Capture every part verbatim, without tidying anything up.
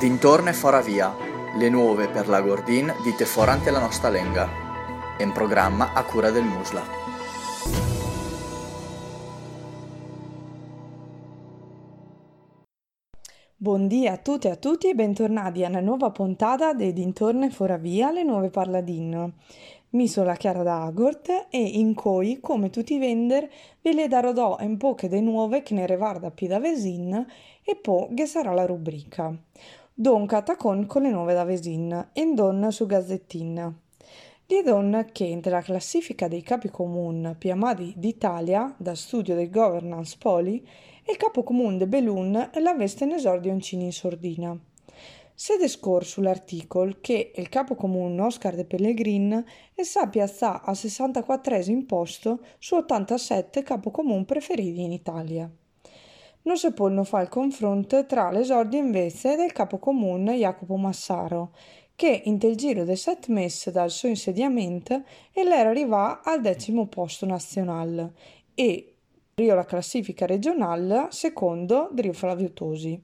Dintorno e fora via, le nuove per la Gordin dite forante la nostra lenga. È un programma a cura del Musla. Buondì a tutte e a tutti e bentornati a una nuova puntata di Dintorno e fora via, le nuove parladin. Mi sono la Chiara da Agort e in cui, come tutti i vender, vi le darò un po' che de nuove che ne revarda più da Vesin e poi che sarà la rubrica. Don Catacon con le nuove da Vesin e don su Gazzettin. Di don che entra la classifica dei capi comuni più amati d'Italia, da studio del governance poli, il capo comune de Belun la veste in esordio uncini in sordina. Sede scorso l'articolo che il capo comune Oscar de Pellegrin e sa piazzà a sessantaquattresimo posto su ottantasette capo comune preferiti in Italia. Non si può non fare il confronto tra l'esordio invece del capo comune Jacopo Massaro, che in il giro dei sette mesi dal suo insediamento era arrivato al decimo posto nazionale e Rio la classifica regionale secondo Drio Flavio Tosi.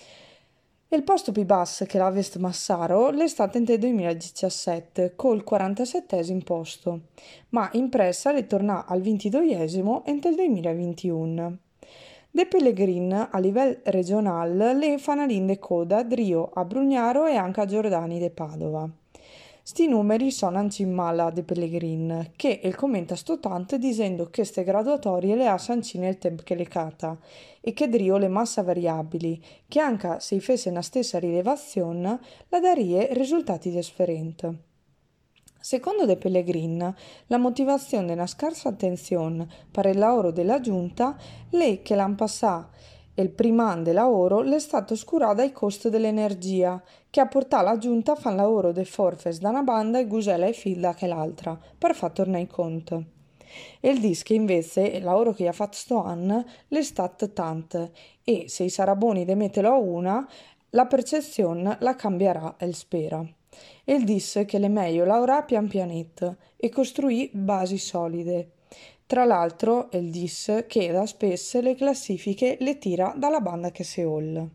Il posto più basso che l'ha visto Massaro è stato nel duemiladiciassette col quarantasettesimo posto, ma in pressa ritornò al ventiduesimo nel duemilaventuno. De Pellegrin a livello regionale le fanalin de coda Drio a Brugnaro e anche a Giordani de Padova. Sti numeri sono anche in mala de Pellegrin, che il commenta sto tanto dicendo che queste graduatorie le ha sancine il tempo che le cata e che Drio le massa variabili, che anche se fesse una stessa rilevazione, la darie risultati differenti. Secondo De Pellegrin, la motivazione della scarsa attenzione per il lavoro della giunta è che l'anno passato il primo anno del lavoro è stato oscurato dai costi dell'energia, che ha portato la giunta a fare il lavoro dei forfes da una banda e Gusella e Filda che l'altra, per far tornare i conti. Il disco invece, il lavoro che ha fatto sto anno, è stato tanto e se i sarà buoni di metterlo a una, la percezione la cambierà, el spera. Il disse che è meglio lavorare pian pianetto e costruire basi solide. Tra l'altro, il disse che da spesso le classifiche le tira dalla banda che se vuole.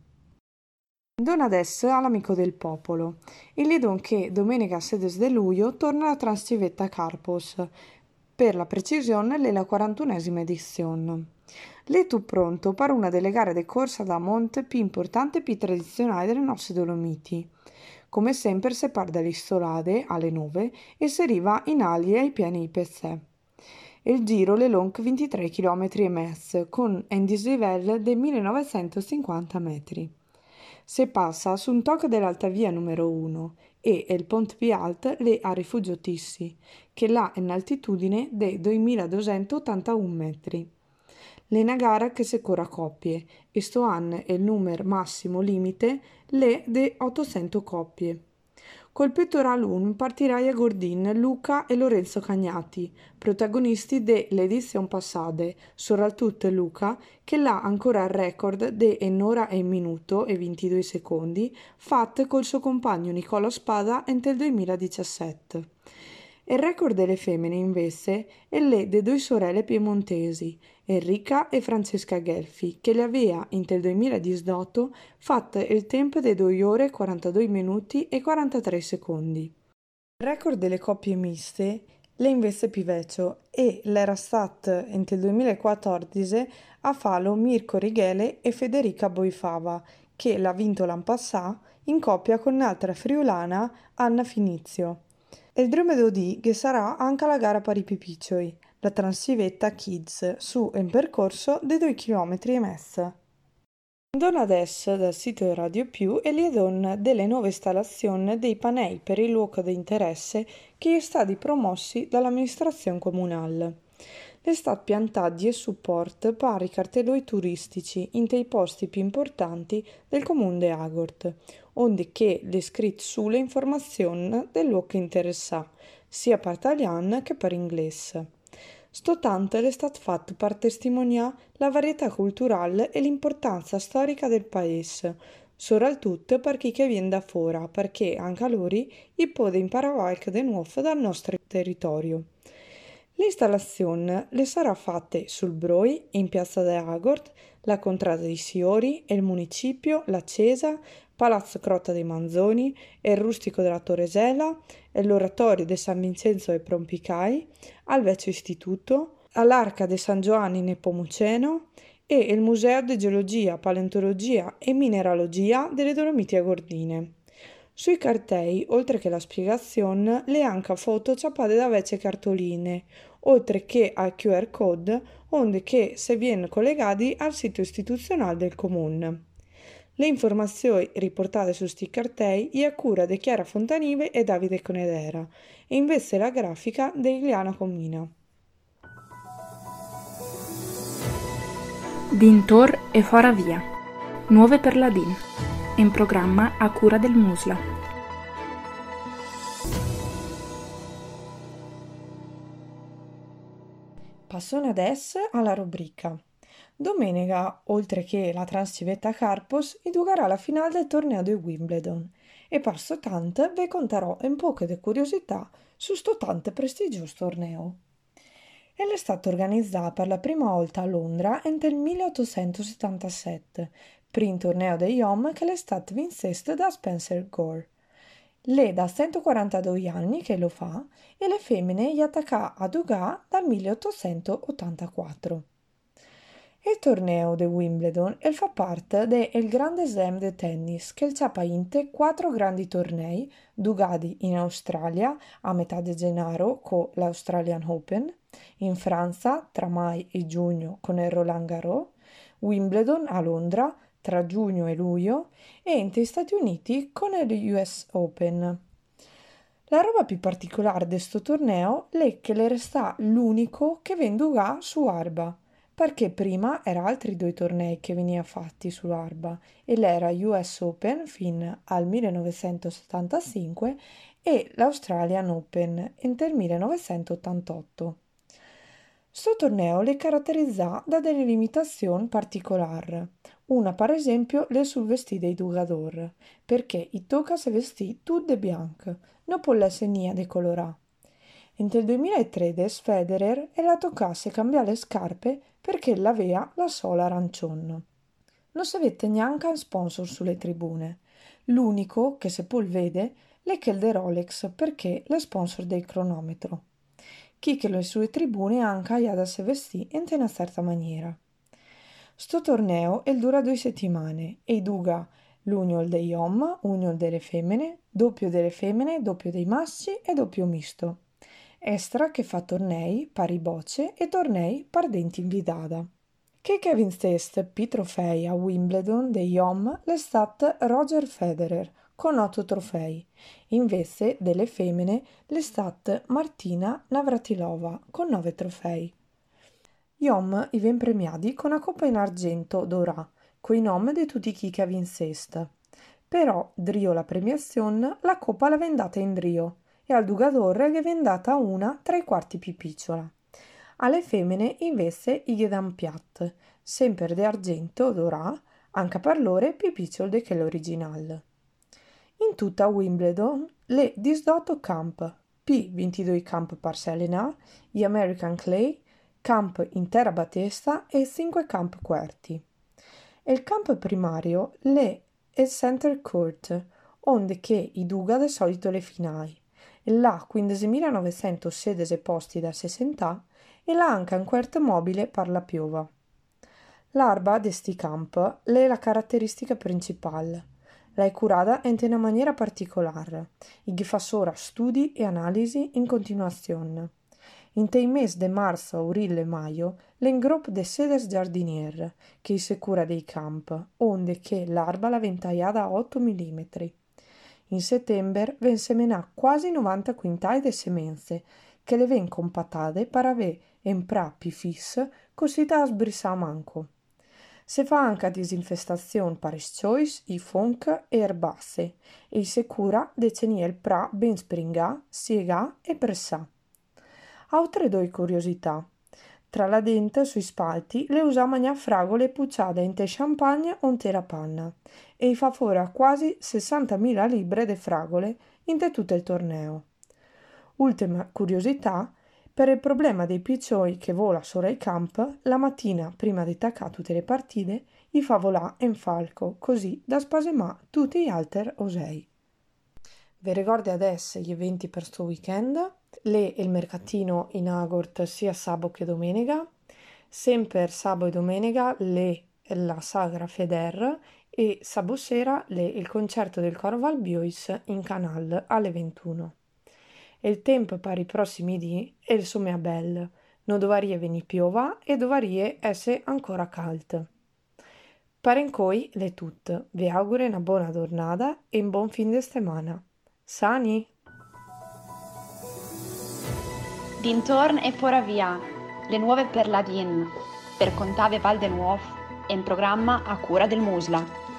Don adesso all'amico del popolo. Il don che domenica sedici di luglio torna alla Transcivetta Carpos. Per la precisione, è la quarantunesima edizione. L'è tu pronto per una delle gare di corsa da monte più importanti e più tradizionali delle nostre Dolomiti. Come sempre si parte dall'Istolade alle nove e si arriva in Alie ai piani di Pezzè. Il giro è lungo ventitré chilometri e mezzo con un dislivello di millenovecentocinquanta metri. Si passa su un tocco dell'alta via numero uno e il ponte più alto è a Rifugio Tissi, che l'ha in altitudine di duemiladusentottantuno metri. È una gara che si corre a coppie e sto anno il numero massimo limite è di ottocento coppie. Col pettorale uno partirai a Gordin Luca e Lorenzo Cagnati, protagonisti dell'edizione passata, soprattutto Luca, che l'ha ancora il record di un'ora e un minuto e ventidue secondi, fatto col suo compagno Nicola Spada nel duemiladiciassette. Il record delle femmine, invece, è le delle due sorelle piemontesi, Enrica e Francesca Gelfi, che le aveva, nel duemiladiciotto, fatto il tempo di due ore, quarantadue minuti e quarantatré secondi. Il record delle coppie miste le invece più vecchio e l'era stato, nel duemilaquattordici, a farlo Mirko Righele e Federica Boifava, che l'ha vinto l'anno passato in coppia con un'altra friulana, Anna Finizio. Il dromedo che sarà anche la gara per i più piccoli, la Transcivetta Kids, su un percorso di due chilometri e mezzo. Don adesso dal sito Radio Più e le don delle nuove installazioni dei pannelli per il luogo di interesse che è stati promossi dall'amministrazione comunale. Le state piantati e supporto per i cartelloni turistici in dei posti più importanti del comune di Agort, onde che le scritte sulle informazioni del luogo interessato, sia per italiano che per inglese. Sto tanto è stato fatto per testimoniare la varietà culturale e l'importanza storica del paese, soprattutto per chi che viene da fuori, perché anche a loro gli può imparare qualche di nuovo dal nostro territorio. L'installazione le sarà fatta sul Broi, in piazza de Agort, la contrada di Siori, il municipio, la Cesa, Palazzo Crotta dei Manzoni, il Rustico della Torresella, l'Oratorio di San Vincenzo e Prompicai, al Vecchio Istituto, all'Arca di San Giovanni Nepomuceno e il Museo di Geologia, Paleontologia e Mineralogia delle Dolomiti Agordine. Sui cartei, oltre che la spiegazione, le anche foto ciappate da vecchie cartoline, oltre che al Q R code, onde che se viene collegati al sito istituzionale del comune. Le informazioni riportate su sti cartei è a cura di Chiara Fontanive e Davide Conedera e invece la grafica di Iliana Comina. Dintor e fora via. Nuove per la D I N. In programma a cura del Musla. Passone adesso alla rubrica. Domenica, oltre che la Transcivetta Carpos, indugarà la finale del torneo di Wimbledon e per sto tante vi conterò un po' di curiosità su sto tante prestigioso torneo. Ella è stata organizzata per la prima volta a Londra nel milleottocentosettantasette, primo torneo degli uomini che è stato vinto da Spencer Gore. Lei da centoquarantadue anni che lo fa e le femmine gli attacca a Dugà dal milleottocentottantaquattro. Il torneo di Wimbledon el fa parte del Grande Slam di tennis che ha vinto quattro grandi tornei giocati in Australia a metà di gennaio con l'Australian Open, in Francia tra mai e giugno con il Roland Garros, Wimbledon a Londra tra giugno e luglio e negli Stati Uniti con il U S Open. La roba più particolare di questo torneo è che le resta l'unico che viene giocato su arba, perché prima era altri due tornei che venivano fatti sull'arba e l'era U S Open fino al millenovecentosettantacinque e l'Australian Open nel millenovecentottantotto. Questo torneo le caratterizza da delle limitazioni particolari. Una, per esempio, le sul vestito dei giocatori, perché i tocca se vestì tutte bianche, non può essere nia decolorata. Nel duemilatredici Federer e la toccasse cambiare le scarpe perché l'aveva la sola arancione. Non si vede neanche un sponsor sulle tribune. L'unico che se poi vede è quel de Rolex perché è sponsor del cronometro. Chi che le sue tribune anche ha da se vestì in una certa maniera. Sto torneo è dura due settimane e dura l'union degli uomini, union delle femmine, doppio delle femmine, doppio dei maschi e doppio misto. Estra che fa tornei pari bocce e tornei par denti invidata. Che che vinceste più trofei a Wimbledon degli uomini è stato Roger Federer con otto trofei. Invece delle femmine è stata Martina Navratilova con nove trofei. Gli uomini i ven premiati con una coppa in argento dorà, coi nomi di tutti chi che vinceste. Però, drio la premiazione, la coppa la vendata in drio e al giocatore che vendata una tra i quarti più picciola. Alle femmine invece i ghedan piat, sempre di argento dorà, anche per loro più piccolo di quello originale. In tutta Wimbledon le diciotto camp, più ventidue camp per Selena, gli American Clay, camp in terra battesta e cinque camp quarti. Il camp primario è il Center Court, onde che i duga di solito le finali. E là quindicimilanovecentosedici posti da sessanta e là anche un quarto mobile per la piova. L'arba di sti camp è la caratteristica principale. L'hai curata in una maniera particolare, e che fa solo studi e analisi in continuazione. In tei mesi di marzo, aprile e maio, l'è un gruppo di sedici giardinieri che si cura dei camp, onde che l'arba la ventagliata a otto millimetri. In settembre ven semenà quasi novanta quintali di semenze, che le ven compattate per avere un pra più fisso, così da sbrissare manco. Si fa anche disinfestazione per scioi, i funghi e erbacce, e si cura di tenere il pra ben springà, siegà e pressà. Altre due curiosità. Tra la dente sui spalti le usa mangiare fragole pucciate in te champagne o in te panna e fa fuori quasi sessantamila libbre di fragole in te tutto il torneo. Ultima curiosità, per il problema dei piccioi che vola sopra i camp, la mattina prima di attaccare tutte le partite, i favolà en falco, così da spasemà tutti gli altri osei. Vi ricordo adesso gli eventi per sto weekend? Le il mercatino in Agort sia sabato che domenica, sempre sabato e domenica le la Sagra Feder e sabato sera le il concerto del coro Val Biois in Canal alle ventuno. E il tempo per i prossimi dì è il somea bel, non dovrebbe venire piova e dovrebbe essere ancora caldo. Parencoi le tut, vi auguro una buona giornata e un buon fin di settimana. Sani! Dintorn e fora via, le nuove per la D I N, per Contave Val de Nuovo, e in programma a cura del Musla.